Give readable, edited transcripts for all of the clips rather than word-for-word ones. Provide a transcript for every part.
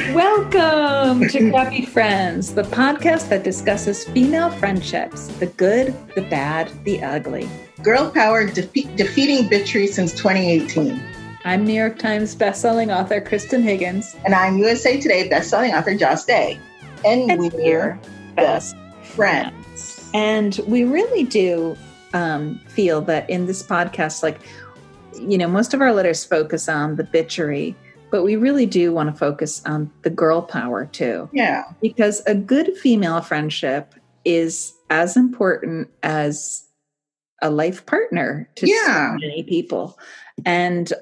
Welcome to Crappy Friends, the podcast that discusses female friendships, the good, the bad, the ugly. Girl power defeating bitchery since 2018. I'm New York Times bestselling author Kristen Higgins. And I'm USA Today bestselling author Joss Day. And we're best friends. And we really do feel that in this podcast, most of our letters focus on the bitchery, but we really do want to focus on the girl power too. Yeah. Because a good female friendship is as important as a life partner to so many people. And,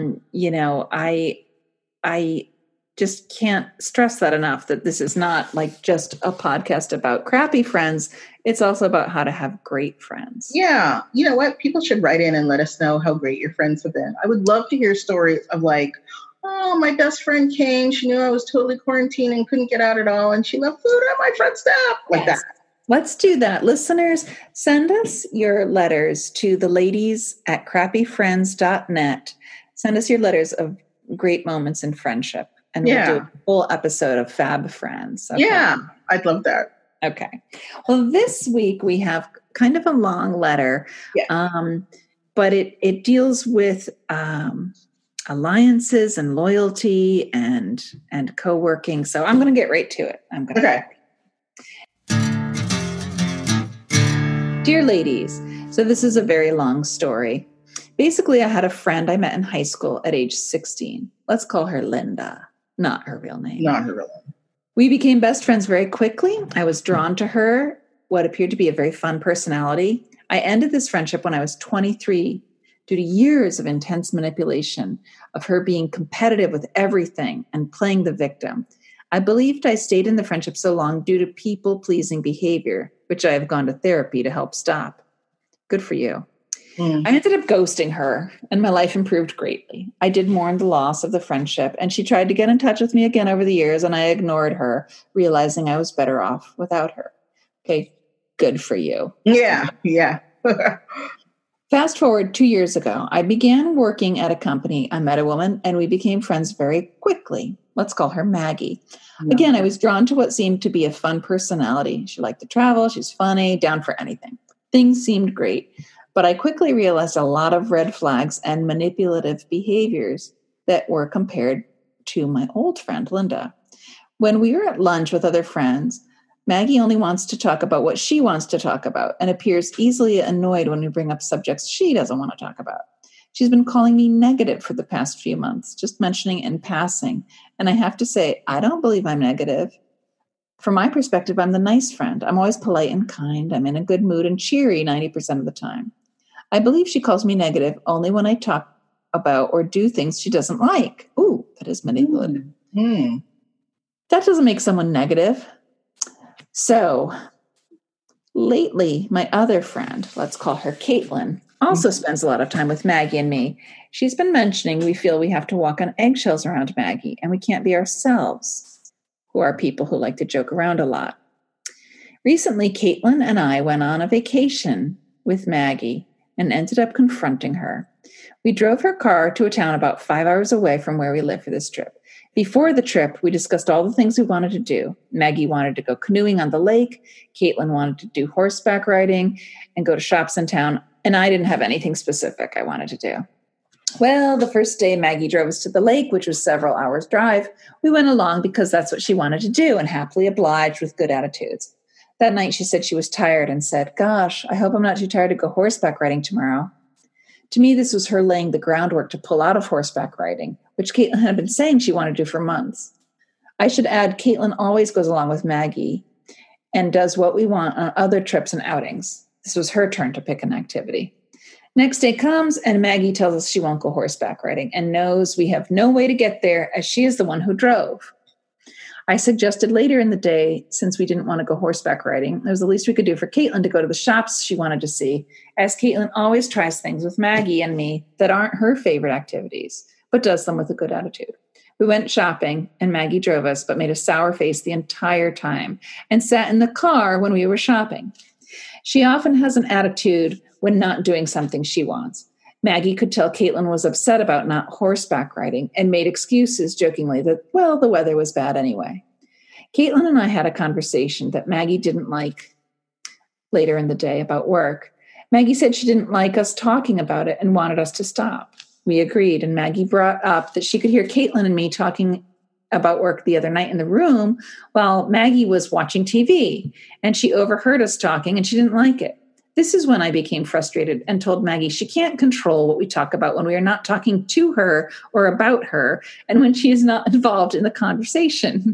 I just can't stress that enough, that this is not like just a podcast about crappy friends. It's also about how to have great friends. Yeah. You know what? People should write in and let us know how great your friends have been. I would love to hear stories of oh, my best friend came. She knew I was totally quarantined and couldn't get out at all. And she left food on my front step. That. Let's do that. Listeners, send us your letters to the ladies at crappyfriends.net. Send us your letters of great moments in friendship. And we'll do a full episode of Fab Friends. Okay? Yeah, I'd love that. Okay. Well, this week we have kind of a long letter, but it deals with alliances and loyalty and co-working. So I'm going to get right to it. Okay. Dear ladies, so this is a very long story. Basically, I had a friend I met in high school at age 16. Let's call her Linda. Not her real name. Not her real name. We became best friends very quickly. I was drawn to her, what appeared to be a very fun personality. I ended this friendship when I was 23 due to years of intense manipulation, of her being competitive with everything and playing the victim. I believed I stayed in the friendship so long due to people-pleasing behavior, which I have gone to therapy to help stop. Good for you. I ended up ghosting her, and my life improved greatly. I did mourn the loss of the friendship, and she tried to get in touch with me again over the years, and I ignored her, realizing I was better off without her. Okay, good for you. Yeah. Fast forward 2 years ago, I began working at a company. I met a woman, and we became friends very quickly. Let's call her Maggie. Yeah. Again, I was drawn to what seemed to be a fun personality. She liked to travel. She's funny, down for anything. Things seemed great. But I quickly realized a lot of red flags and manipulative behaviors that were compared to my old friend, Linda. When we were at lunch with other friends, Maggie only wants to talk about what she wants to talk about and appears easily annoyed when we bring up subjects she doesn't want to talk about. She's been calling me negative for the past few months, just mentioning in passing. And I have to say, I don't believe I'm negative. From my perspective, I'm the nice friend. I'm always polite and kind. I'm in a good mood and cheery 90% of the time. I believe she calls me negative only when I talk about or do things she doesn't like. Ooh, that is manipulative. That doesn't make someone negative. So lately, my other friend, let's call her Caitlin, also spends a lot of time with Maggie and me. She's been mentioning we feel we have to walk on eggshells around Maggie and we can't be ourselves, who are people who like to joke around a lot. Recently, Caitlin and I went on a vacation with Maggie and ended up confronting her. We drove her car to a town about 5 hours away from where we live for this trip. Before the trip, we discussed all the things we wanted to do. Maggie wanted to go canoeing on the lake. Caitlin wanted to do horseback riding and go to shops in town. And I didn't have anything specific I wanted to do. Well, the first day Maggie drove us to the lake, which was several hours' drive, we went along because that's what she wanted to do and happily obliged with good attitudes. That night, she said she was tired and said, "Gosh, I hope I'm not too tired to go horseback riding tomorrow." To me, this was her laying the groundwork to pull out of horseback riding, which Caitlin had been saying she wanted to do for months. I should add, Caitlin always goes along with Maggie and does what we want on other trips and outings. This was her turn to pick an activity. Next day comes, and Maggie tells us she won't go horseback riding and knows we have no way to get there as she is the one who drove. I suggested later in the day, since we didn't want to go horseback riding, it was the least we could do for Caitlin to go to the shops she wanted to see, as Caitlin always tries things with Maggie and me that aren't her favorite activities, but does them with a good attitude. We went shopping, and Maggie drove us, but made a sour face the entire time and sat in the car when we were shopping. She often has an attitude when not doing something she wants. Maggie could tell Caitlin was upset about not horseback riding and made excuses jokingly that, well, the weather was bad anyway. Caitlin and I had a conversation that Maggie didn't like later in the day about work. Maggie said she didn't like us talking about it and wanted us to stop. We agreed, and Maggie brought up that she could hear Caitlin and me talking about work the other night in the room while Maggie was watching TV, and she overheard us talking and she didn't like it. This is when I became frustrated and told Maggie she can't control what we talk about when we are not talking to her or about her and when she is not involved in the conversation.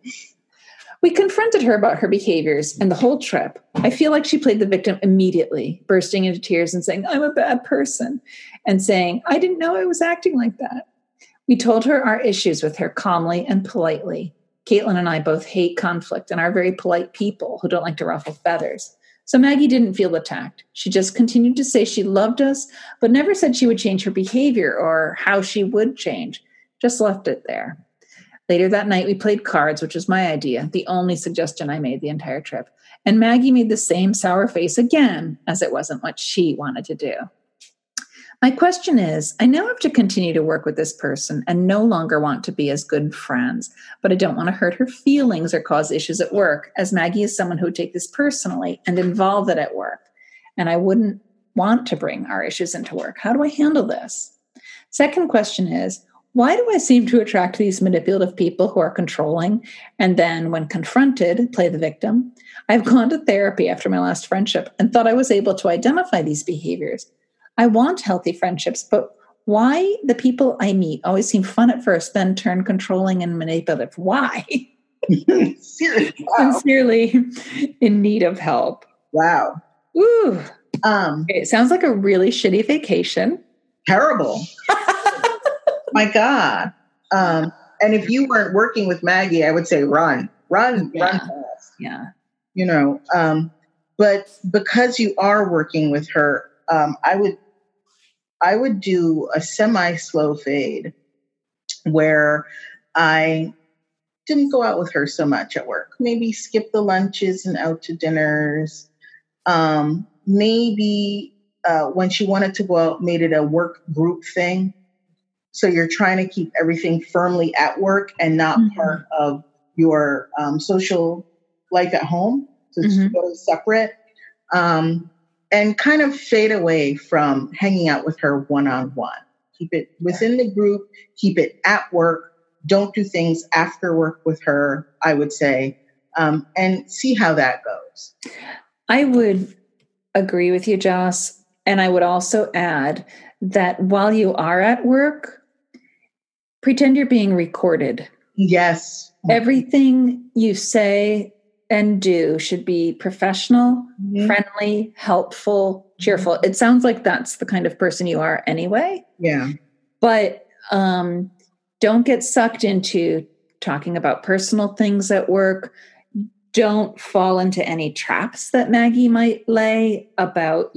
We confronted her about her behaviors and the whole trip. I feel like she played the victim immediately, bursting into tears and saying, I'm a bad person, and saying, I didn't know I was acting like that. We told her our issues with her calmly and politely. Caitlin and I both hate conflict and are very polite people who don't like to ruffle feathers. So Maggie didn't feel attacked. She just continued to say she loved us, but never said she would change her behavior or how she would change. Just left it there. Later that night, we played cards, which was my idea, the only suggestion I made the entire trip. And Maggie made the same sour face again, as it wasn't what she wanted to do. My question is, I now have to continue to work with this person and no longer want to be as good friends, but I don't want to hurt her feelings or cause issues at work, as Maggie is someone who would take this personally and involve it at work. And I wouldn't want to bring our issues into work. How do I handle this? Second question is, why do I seem to attract these manipulative people who are controlling and then, when confronted, play the victim? I've gone to therapy after my last friendship and thought I was able to identify these behaviors. I want healthy friendships, but why the people I meet always seem fun at first, then turn controlling and manipulative? Why? Seriously. Wow. Sincerely in need of help. Wow. Ooh. It sounds like a really shitty vacation. Terrible. My God. And if you weren't working with Maggie, I would say run fast. Yeah. You know, but because you are working with her, I would do a semi-slow fade where I didn't go out with her so much at work. Maybe skip the lunches and out to dinners. Maybe when she wanted to go out, made it a work group thing. So you're trying to keep everything firmly at work and not part of your social life at home. So it's totally separate. And kind of fade away from hanging out with her one-on-one. Keep it within the group, keep it at work. Don't do things after work with her, I would say, and see how that goes. I would agree with you, Joss. And I would also add that while you are at work, pretend you're being recorded. Yes. Everything you say and do should be professional, friendly, helpful, cheerful. It sounds like that's the kind of person you are anyway. Yeah. But don't get sucked into talking about personal things at work. Don't fall into any traps that Maggie might lay about,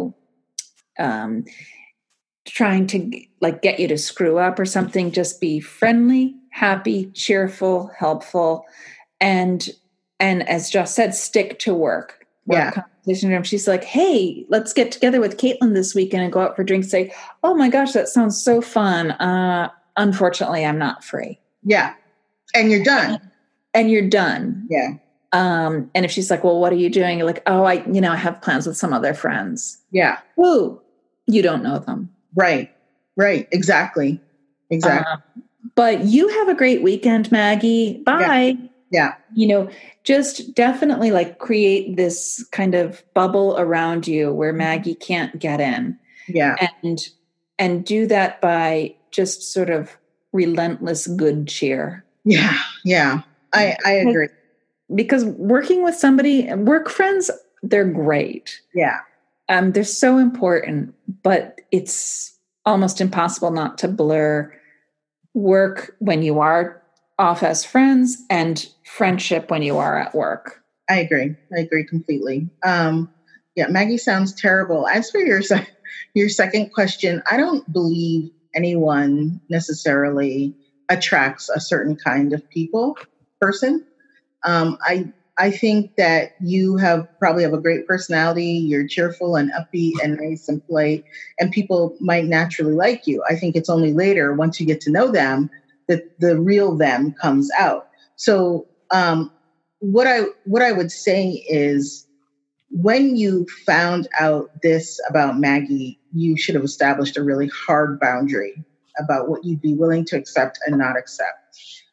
trying to get you to screw up or something. Just be friendly, happy, cheerful, helpful, and as Joss said, stick to work. Conversation room. She's like, hey, let's get together with Caitlin this weekend and go out for drinks. Say, oh my gosh, that sounds so fun. Unfortunately, I'm not free. Yeah. And you're done. Yeah. And if she's like, well, what are you doing? You're like, oh, I have plans with some other friends. Yeah. Ooh, you don't know them. Right. Exactly. But you have a great weekend, Maggie. Bye. Yeah. Just definitely create this kind of bubble around you where Maggie can't get in. Yeah. And do that by just sort of relentless good cheer. Yeah. Yeah. I agree. Because working with somebody, work friends, they're great. Yeah. They're so important, but it's almost impossible not to blur work when you are off as friends and friendship when you are at work. I agree completely. Maggie sounds terrible. As for your second question, I don't believe anyone necessarily attracts a certain kind of person. I I think that you probably have a great personality. You're cheerful and upbeat and nice and polite, and people might naturally like you. I think it's only later, once you get to know them, that the real them comes out. So what I would say is, when you found out this about Maggie, you should have established a really hard boundary about what you'd be willing to accept and not accept.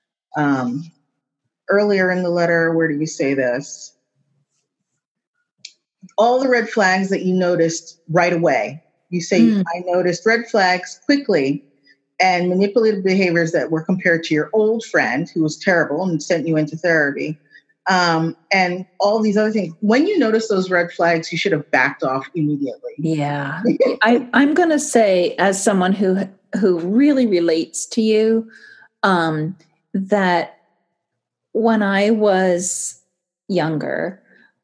Earlier in the letter, where do you say this? All the red flags that you noticed right away. You say, I noticed red flags quickly and manipulative behaviors that were compared to your old friend who was terrible and sent you into therapy. And all these other things. When you notice those red flags, you should have backed off immediately. Yeah. I'm going to say, as someone who really relates to you, that when I was younger,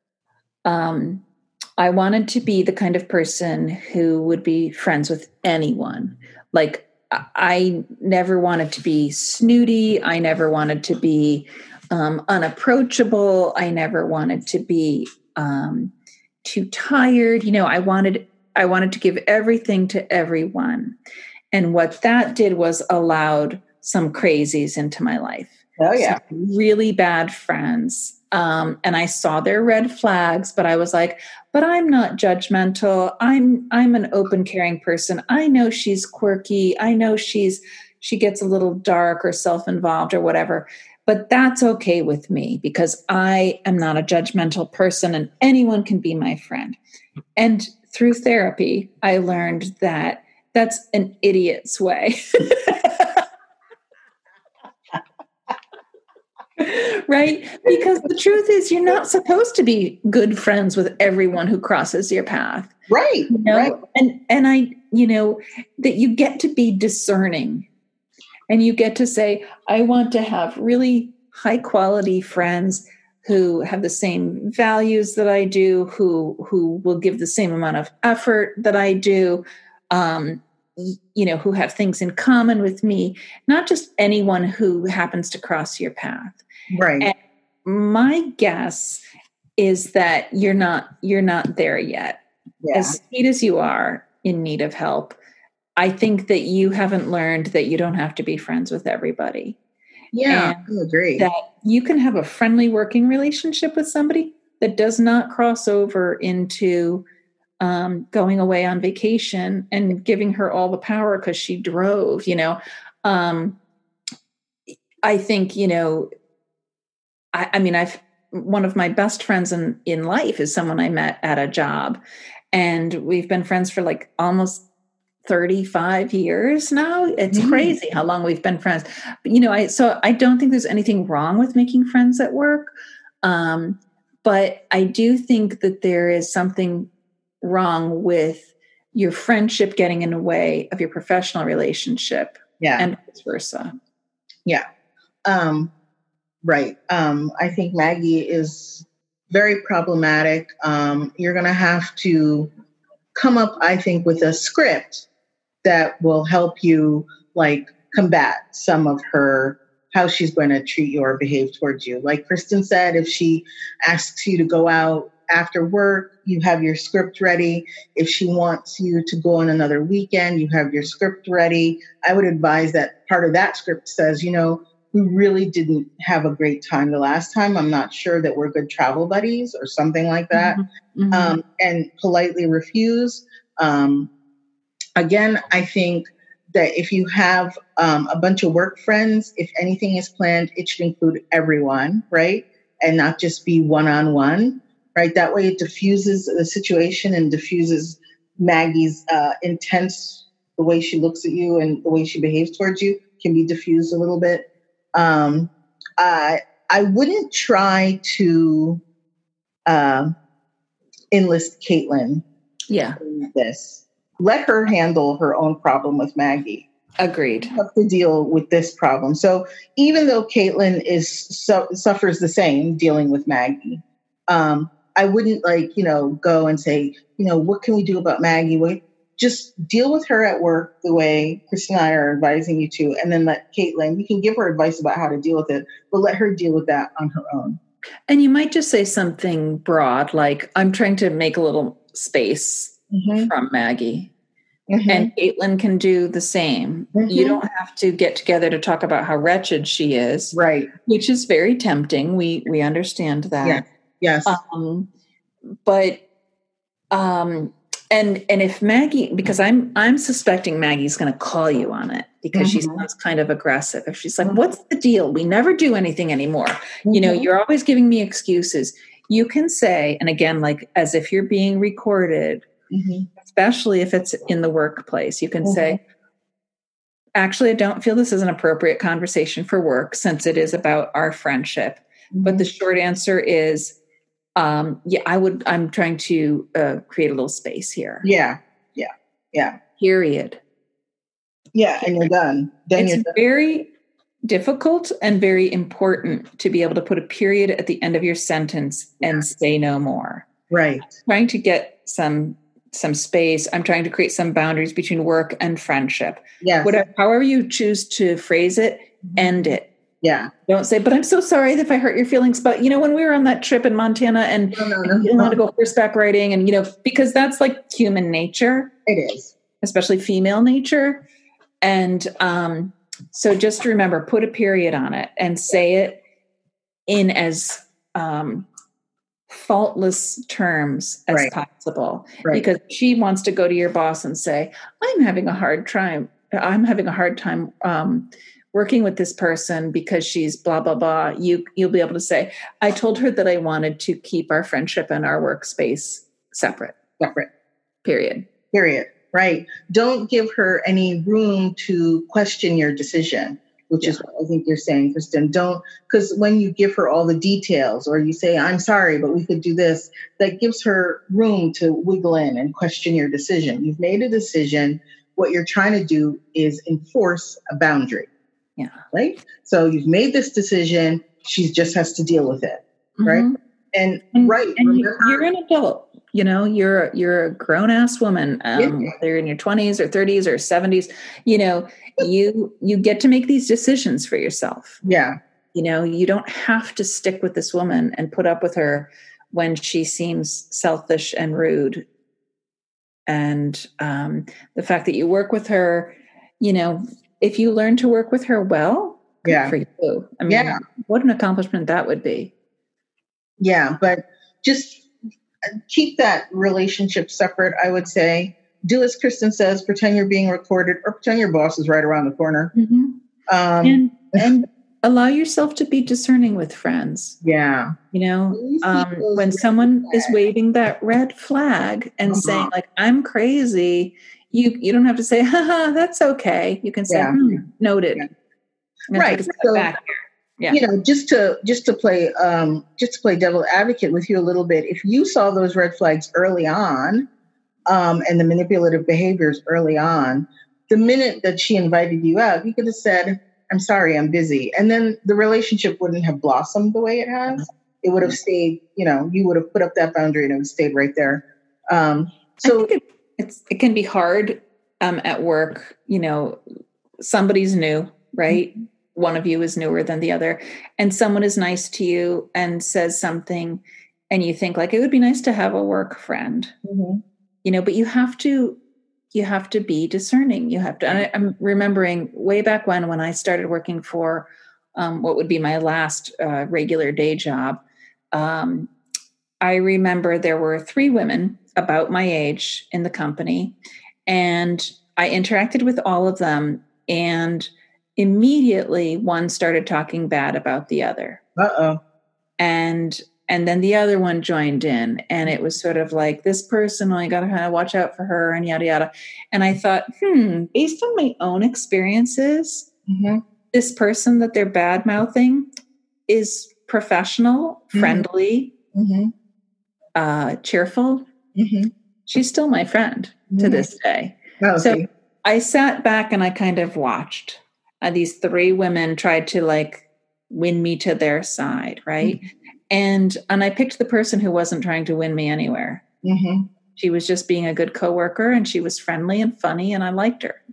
I wanted to be the kind of person who would be friends with anyone. Like, I never wanted to be snooty. I never wanted to be unapproachable. I never wanted to be too tired. I wanted to give everything to everyone. And what that did was allowed some crazies into my life. Oh, yeah. Some really bad friends. And I saw their red flags, but I was like, but I'm not judgmental. I'm an open, caring person. I know she's quirky. I know she gets a little dark or self-involved or whatever, but that's okay with me because I am not a judgmental person and anyone can be my friend. And through therapy, I learned that that's an idiot's way. Right? Because the truth is, you're not supposed to be good friends with everyone who crosses your path. Right. Right. And I, that you get to be discerning and you get to say, I want to have really high quality friends who have the same values that I do, who will give the same amount of effort that I do, who have things in common with me, not just anyone who happens to cross your path. Right. And my guess is that you're not there yet. Yeah. As sweet as you are in need of help, I think that you haven't learned that you don't have to be friends with everybody. Yeah, I agree. That you can have a friendly working relationship with somebody that does not cross over into going away on vacation and giving her all the power because she drove, I think, one of my best friends in life is someone I met at a job, and we've been friends for like almost 35 years now. It's crazy how long we've been friends. But, so I don't think there's anything wrong with making friends at work. But I do think that there is something wrong with your friendship getting in the way of your professional relationship. Yeah. And vice versa. Yeah. Right. I think Maggie is very problematic. You're going to have to come up, I think, with a script that will help you combat some of how she's going to treat you or behave towards you. Like Kristen said, if she asks you to go out after work, you have your script ready. If she wants you to go on another weekend, you have your script ready. I would advise that part of that script says, we really didn't have a great time the last time. I'm not sure that we're good travel buddies or something like that. Mm-hmm. And politely refuse. Again, I think that if you have a bunch of work friends, if anything is planned, it should include everyone, right? And not just be one-on-one, right? That way it diffuses the situation and diffuses Maggie's intense, the way she looks at you and the way she behaves towards you can be diffused a little bit. I wouldn't try to enlist Caitlin. Yeah. In this. Let her handle her own problem with Maggie. Agreed. You have to deal with this problem. So even though Caitlin suffers the same dealing with Maggie, I wouldn't go and say, what can we do about Maggie? Just deal with her at work the way Kristen and I are advising you to, and then let Caitlin, you can give her advice about how to deal with it, but let her deal with that on her own. And you might just say something broad, like, I'm trying to make a little space from Maggie. And Caitlin can do the same. You don't have to get together to talk about how wretched she is. Right. Which is very tempting. We understand that. Yes. And if Maggie, because I'm suspecting Maggie's going to call you on it because she sounds kind of aggressive. If she's like, what's the deal? We never do anything anymore. You know, you're always giving me excuses. You can say, and again, like as if you're being recorded, especially if it's in the workplace, you can say, actually, I don't feel this is an appropriate conversation for work since it is about our friendship. But the short answer is, I'm trying to create a little space here. Yeah. Period. Yeah. And you're done. It's very difficult and very important to be able to put a period at the end of your sentence and say no more. Right. I'm trying to get some space. I'm trying to create some boundaries between work and friendship. Yes. However you choose to phrase it, end it. Yeah. Don't say, but I'm so sorry if I hurt your feelings. But, when we were on that trip in Montana and you didn't want to go horseback riding and, because that's like human nature. It is. Especially female nature. And so just remember, put a period on it and say it in as faultless terms as possible. Right. Because she wants to go to your boss and say, I'm having a hard time working with this person because she's blah, blah, blah. You'll be able to say, I told her that I wanted to keep our friendship and our workspace separate. Period. Right. Don't give her any room to question your decision, which is what I think you're saying, Kristen. Don't, because when you give her all the details or you say, I'm sorry, but we could do this, that gives her room to wiggle in and question your decision. You've made a decision. What you're trying to do is enforce a boundary. Yeah. Right. So you've made this decision. She just has to deal with it. Right. And you're an adult. You're a grown ass woman. Whether in your 20s or 30s or 70s, you get to make these decisions for yourself. Yeah. You don't have to stick with this woman and put up with her when she seems selfish and rude. And the fact that you work with her, if you learn to work with her well, good for you. I mean, what an accomplishment that would be. Yeah, but just keep that relationship separate, I would say. Do as Kristen says, pretend you're being recorded or pretend your boss is right around the corner. And allow yourself to be discerning with friends. Yeah. When someone is waving that red flag and saying like, I'm crazy, you don't have to say, haha, that's okay. You can say, noted. Right. So, back here. Just to play devil advocate with you a little bit, if you saw those red flags early on, and the manipulative behaviors early on, the minute that she invited you out, you could have said, I'm sorry, I'm busy. And then the relationship wouldn't have blossomed the way it has. It would have stayed, you would have put up that boundary and it would have stayed right there. So it can be hard at work. Somebody's new, right? One of you is newer than the other, and someone is nice to you and says something, and you think like it would be nice to have a work friend, but you have to be discerning. You have to. And I'm remembering way back when I started working for what would be my last regular day job. I remember there were 3 women about my age in the company, and I interacted with all of them, and immediately one started talking bad about the other. And then the other one joined in, and it was sort of like, this person, I got to kind of watch out for her and yada, yada. And I thought, based on my own experiences, this person that they're bad mouthing is professional, friendly, cheerful. She's still my friend to this day. So I sat back and I kind of watched. These 3 women tried to like win me to their side, right? And I picked the person who wasn't trying to win me anywhere. She was just being a good coworker, and she was friendly and funny, and I liked her,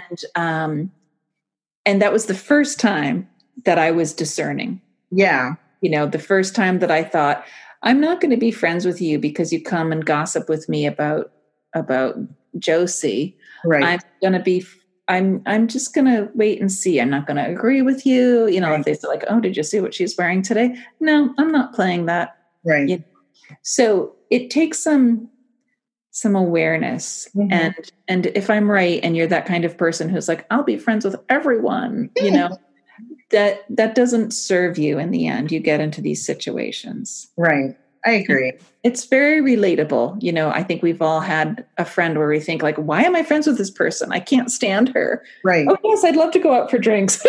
And that was the first time that I was discerning. Yeah. The first time that I thought, I'm not going to be friends with you because you come and gossip with me about Josie. Right. I'm just going to wait and see. I'm not going to agree with you. If they say like, oh, did you see what she's wearing today? No, I'm not playing that. Right. So it takes some awareness. Mm-hmm. And if I'm right, and you're that kind of person who's like, I'll be friends with everyone, that doesn't serve you in the end. You get into these situations. Right. I agree. It's very relatable. I think we've all had a friend where we think like, why am I friends with this person? I can't stand her. Right. Oh yes, I'd love to go out for drinks.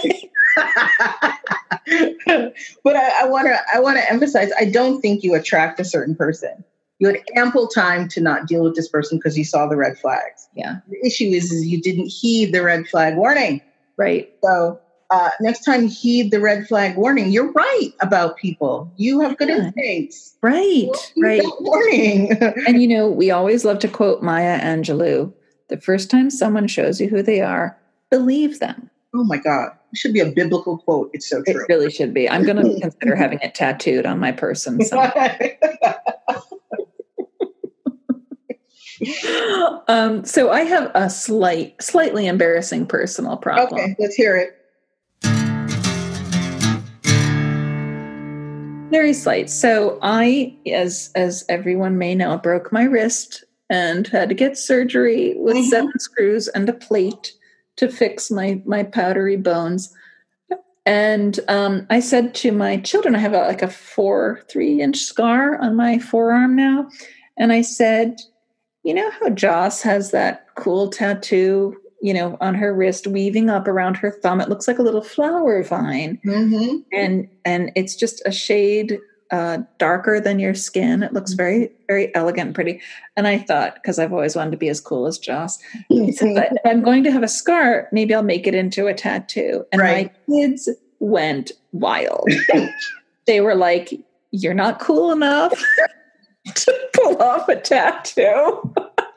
But I want to emphasize, I don't think you attract a certain person. You had ample time to not deal with this person because you saw the red flags. Yeah. The issue is you didn't heed the red flag warning. Right. So next time, heed the red flag warning. You're right about people. You have good instincts. Right. Right. Warning. And we always love to quote Maya Angelou. The first time someone shows you who they are, believe them. Oh my God. It should be a biblical quote. It's so true. It really should be. I'm going to consider having it tattooed on my person. So I have a slightly embarrassing personal problem. Okay, let's hear it. Very slight. So I, as everyone may know, broke my wrist and had to get surgery with 7 screws and a plate to fix my powdery bones. And I said to my children, I have a 3-inch scar on my forearm now. And I said, how Joss has that cool tattoo, on her wrist, weaving up around her thumb. It looks like a little flower vine. Mm-hmm. And it's just a shade darker than your skin. It looks very, very elegant and pretty. And I thought, because I've always wanted to be as cool as Joss, if I'm going to have a scar, maybe I'll make it into a tattoo. And my kids went wild. They were like, you're not cool enough to pull off a tattoo.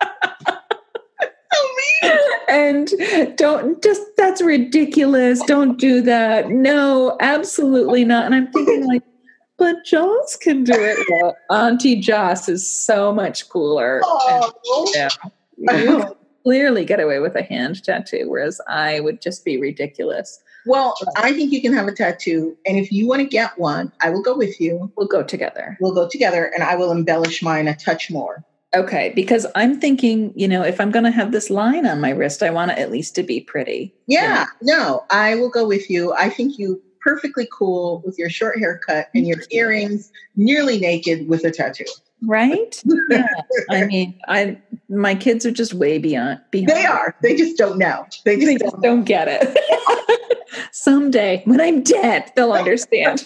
And that's ridiculous. Don't do that. No, absolutely not. And I'm thinking like, but Joss can do it. Well, Auntie Joss is so much cooler. Oh. You clearly get away with a hand tattoo, whereas I would just be ridiculous. Well, I think you can have a tattoo. And if you want to get one, I will go with you. We'll go together. And I will embellish mine a touch more. Okay, because I'm thinking, if I'm going to have this line on my wrist, I want it at least to be pretty. Yeah, no, I will go with you. I think you perfectly cool with your short haircut and your earrings, nearly naked with a tattoo. Right? Yeah. I mean, my kids are just way beyond. They are. They just don't know. They just don't get it. Someday, when I'm dead, they'll understand.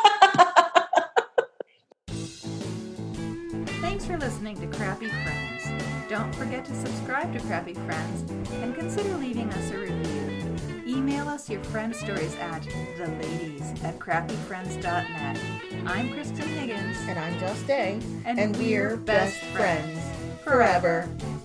Thanks for listening to Crappy Friends. Don't forget to subscribe to Crappy Friends and consider leaving us a review. Email us your friend stories at theladies@crappyfriends.net. I'm Kristen Higgins. And I'm Joss Day. And we're best friends. Forever.